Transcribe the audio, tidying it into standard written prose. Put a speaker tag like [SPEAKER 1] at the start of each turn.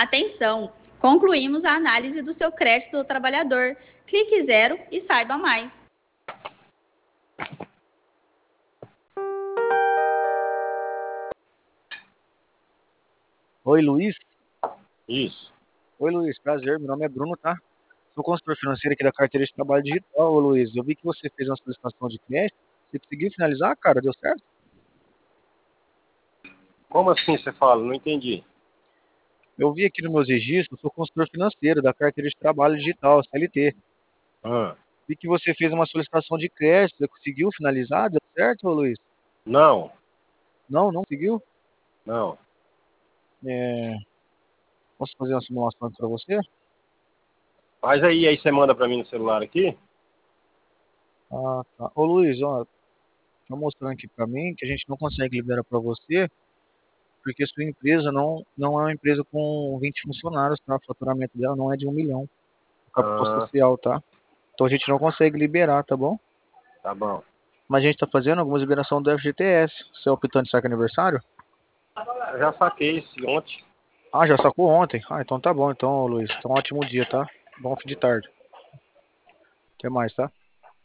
[SPEAKER 1] Atenção! Concluímos a análise do seu crédito do trabalhador. Clique 0 e saiba mais.
[SPEAKER 2] Oi, Luiz.
[SPEAKER 3] Isso.
[SPEAKER 2] Oi, Luiz. Prazer. Meu nome é Bruno, tá? Sou consultor financeiro aqui da carteira de trabalho digital, ô, Luiz. Eu vi que você fez uma solicitação de crédito. Você conseguiu finalizar, cara? Deu certo?
[SPEAKER 3] Como assim você fala? Não entendi.
[SPEAKER 2] Eu vi aqui nos meus registros, sou consultor financeiro da carteira de trabalho digital, CLT.
[SPEAKER 3] Ah,
[SPEAKER 2] Vi que você fez uma solicitação de crédito. Você conseguiu finalizar? Deu certo, ô, Luiz?
[SPEAKER 3] não,
[SPEAKER 2] Não, não conseguiu?
[SPEAKER 3] não.
[SPEAKER 2] É... Posso fazer uma simulação aqui para você?
[SPEAKER 3] Faz aí você manda pra mim no celular aqui?
[SPEAKER 2] Ah, tá. Ô, Luiz, ó, tá mostrando aqui para mim que a gente não consegue liberar para você porque sua empresa não é uma empresa com 20 funcionários, tá? O faturamento dela não é de 1 milhão, o capital
[SPEAKER 3] Ah,
[SPEAKER 2] social, tá? Então a gente não consegue liberar, tá bom?
[SPEAKER 3] tá bom.
[SPEAKER 2] Mas a gente tá fazendo algumas liberações do FGTS. Você é optante de saque aniversário?
[SPEAKER 3] Eu já saquei esse ontem.
[SPEAKER 2] Ah, já sacou ontem? Ah, então tá bom, então, Luiz. Então ótimo dia, tá? Bom fim de tarde. Até mais, tá?